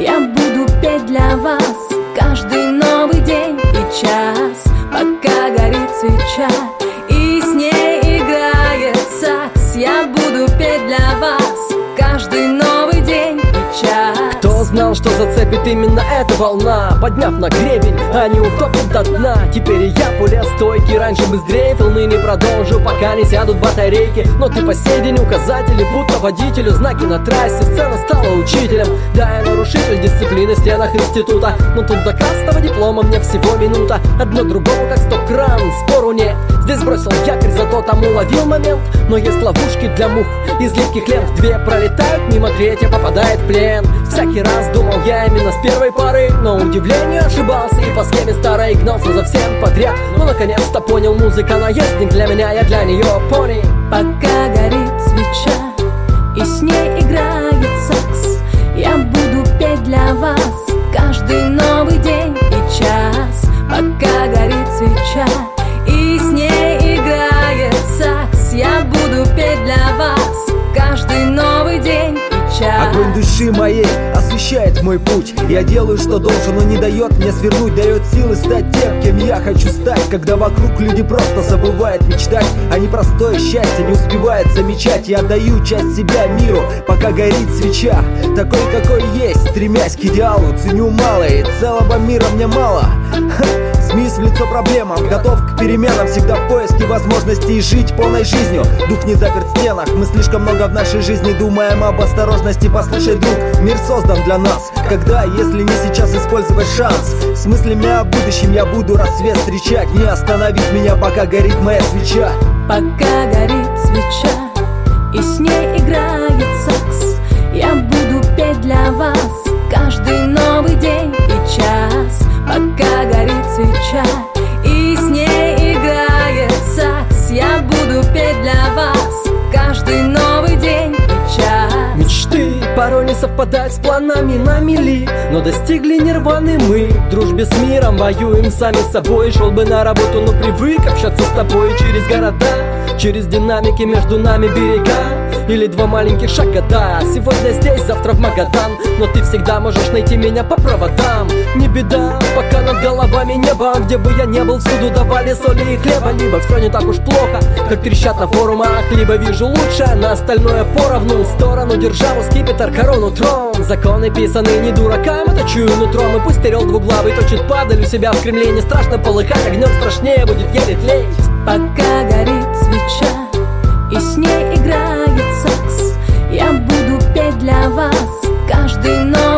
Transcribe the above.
Я буду петь для вас каждый новый день и час, пока горит свеча и с ней играет сакс. Я буду петь для вас каждый новый день и час. Кто знал, что зацепит именно эта волна, подняв на гребень, а не утопит до дна. Теперь и я более стойкий, раньше бы сдрейфил, ныне продолжу, пока не сядут батарейки. Но ты по сей день указатели, будто водителю знаки на трассе. Сцена стала учителем, да, я нарушитель дисциплины в стенах института. Но тут до красного диплома мне всего минута. Одно другого как стоп-кран, спору нет. Здесь бросил якорь, зато там уловил момент. Но есть ловушки для мух из липких лент. Две пролетают мимо, третья попадает в плен. Всякий раз думал я именно с первой поры, но удивлению ошибался и по схеме старой гнался за всем подряд. Но наконец-то понял, музыка наездник для меня, я для нее пони. Пока горит свеча и с ней играет сакс, я буду петь для вас каждый новый день и час. Пока горит свеча и с ней играет сакс, я буду петь для вас каждый новый день и час. Огонь души моей освещает мой путь. Я делаю, что должен, но не дает мне свернуть. Дает силы стать тем, кем я хочу стать. Когда вокруг люди просто забывают мечтать, а непростое счастье не успевает замечать. Я отдаю часть себя миру, пока горит свеча. Такой, какой есть, стремясь к идеалу. Ценю малое, и целого мира мне мало. Смесь в лицо проблемам, готов к переменам. Всегда в поиске возможностей жить полной жизнью. Дух не заперт в стенах, мы слишком много в нашей жизни думаем об осторожности. Послушай, друг, мир создан для нас. Когда, если не сейчас, использовать шанс? С мыслями о будущем я буду рассвет встречать. Не остановить меня, пока горит моя свеча. Пока горит свеча и с ней играет сакс, я буду петь для вас каждый новый день и час. Пока горит свеча и с ней играет сакс, я буду петь для вас каждый новый день и час. Мечты порой не совпадают с планами на мели, но достигли нирваны мы. В дружбе с миром воюем сами с собой. Шел бы на работу, но привык общаться с тобой через города, через динамики между нами берега. Или два маленьких шага, да. Сегодня здесь, завтра в Магадан, но ты всегда можешь найти меня по проводам. Не беда, пока над головами небо. Где бы я не был, всюду давали соли и хлеба. Либо все не так уж плохо, как трещат на форумах, либо вижу лучше, на остальное поровну. Сторону державу, скипетр, корону, трон. Законы писаны не дуракам, это чую нутром. И пусть орел двуглавый точит падаль у себя в Кремле. Не страшно полыхать огнем, страшнее будет еле тлеть. Пока горит свеча и с ней играет сакс, я буду петь для вас каждый новый